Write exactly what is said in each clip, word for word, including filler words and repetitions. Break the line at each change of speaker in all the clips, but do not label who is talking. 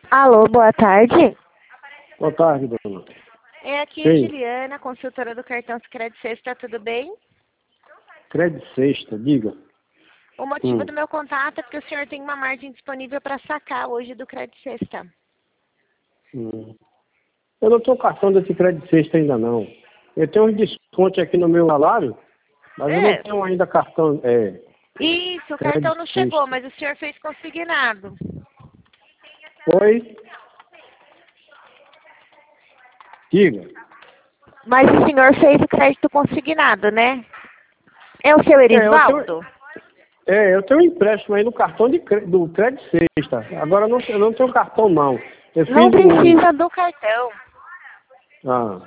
Alô, boa tarde.
Boa tarde, dona.
É aqui a
Sim.
Juliana, consultora do cartão Crédito Sexta, tudo bem?
Crédito Sexta, diga.
O motivo
Hum.
do meu contato é porque o senhor tem uma margem disponível para sacar hoje do Crédito Sexta.
Hum. Eu não tenho cartão desse Crédito Sexta ainda não. Eu tenho uns descontos aqui no meu salário, mas eu não
É.
tenho ainda cartão. É,
Isso, o cartão
Crédito
não chegou,
Sexta.
mas o senhor fez consignado.
Oi? Diga.
Mas o senhor fez o crédito consignado, né? É o seu
É, eu tenho,
Erisvaldo?
é, eu tenho um empréstimo aí no cartão de, cre- do Crédito Sexta. Agora eu não, eu não tenho cartão não. Eu
Não
fiz um.
precisa do cartão.
Ah,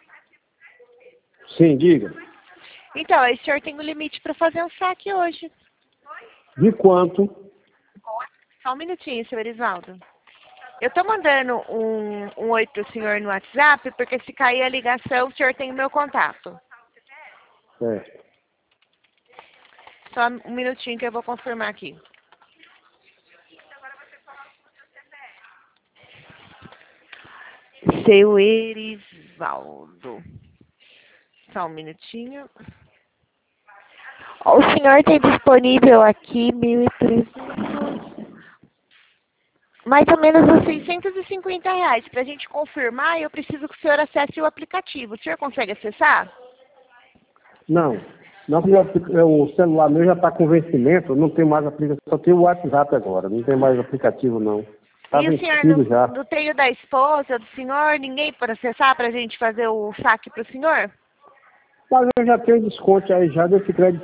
sim, diga.
Então, aí o senhor tem o limite para fazer um saque hoje.
De quanto?
Só um minutinho, seu Erisvaldo. Eu tô mandando um, um oi pro senhor no WhatsApp, porque se cair a ligação, o senhor tem o meu contato.
É.
Só um minutinho que eu vou confirmar aqui. Seu Erisvaldo. Só um minutinho. O senhor tem disponível aqui mil e trezentos. Mais ou menos uns seiscentos e cinquenta reais. Para a gente confirmar, eu preciso que o senhor acesse o aplicativo. O senhor consegue acessar?
Não. Não, porque o apli- o celular meu já está com vencimento, não tem mais aplicativo, só tem o WhatsApp agora, não tem mais aplicativo não. Está
E o senhor não,
vencido já.
não tem o da esposa, do senhor, ninguém para acessar para a gente fazer o saque para o senhor?
Mas eu já tenho desconto aí já desse crédito